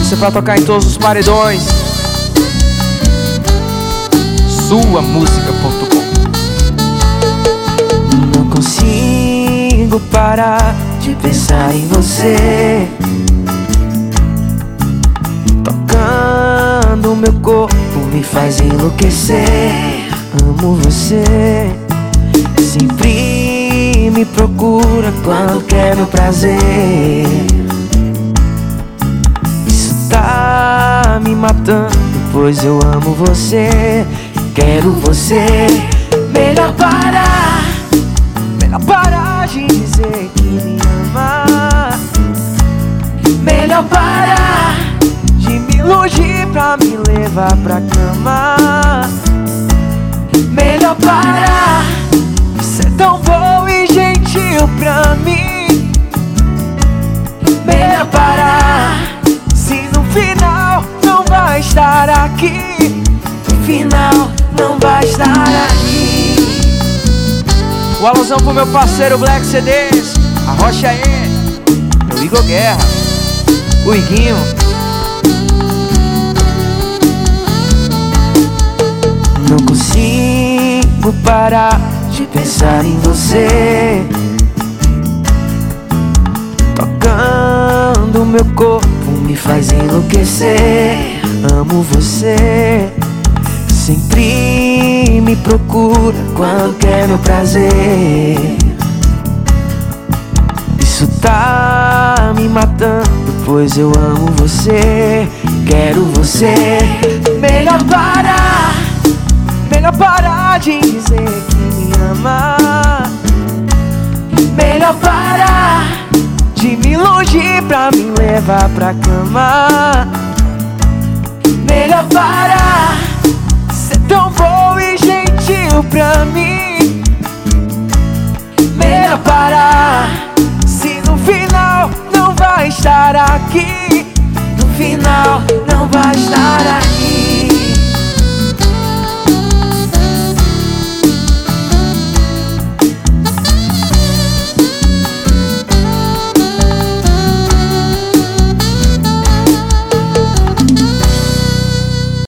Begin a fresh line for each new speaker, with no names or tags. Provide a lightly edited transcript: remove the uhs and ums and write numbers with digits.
Isso é pra tocar em todos os paredões. Suamusica.com.
Não consigo parar de pensar em você, tocando meu corpo me faz enlouquecer. Amo você, sempre me procura quando quer meu prazer. Isso tá me matando, pois eu amo você, quero você. Melhor parar de dizer que me ama. Melhor parar de me iludir pra me levar pra cama. Melhor parar de ser tão bom e gentil pra mim. Melhor parar, se no final não vai estar aqui. No final não vai estar aqui.
O alusão pro meu parceiro Black CDs, a Rocha E, meu Igor Guerra, o Iguinho.
Não consigo parar de pensar em você, tocando meu corpo me faz enlouquecer. Amo você, sempre me procura quando quer meu prazer. Isso tá me matando, pois eu amo você, quero você. Melhor parar de dizer que me ama. Melhor parar de me iludir pra me levar pra cama. Melhor parar ser tão bom e gentil pra mim. Melhor parar, se no final não vai estar aqui. No final não vai estar aqui.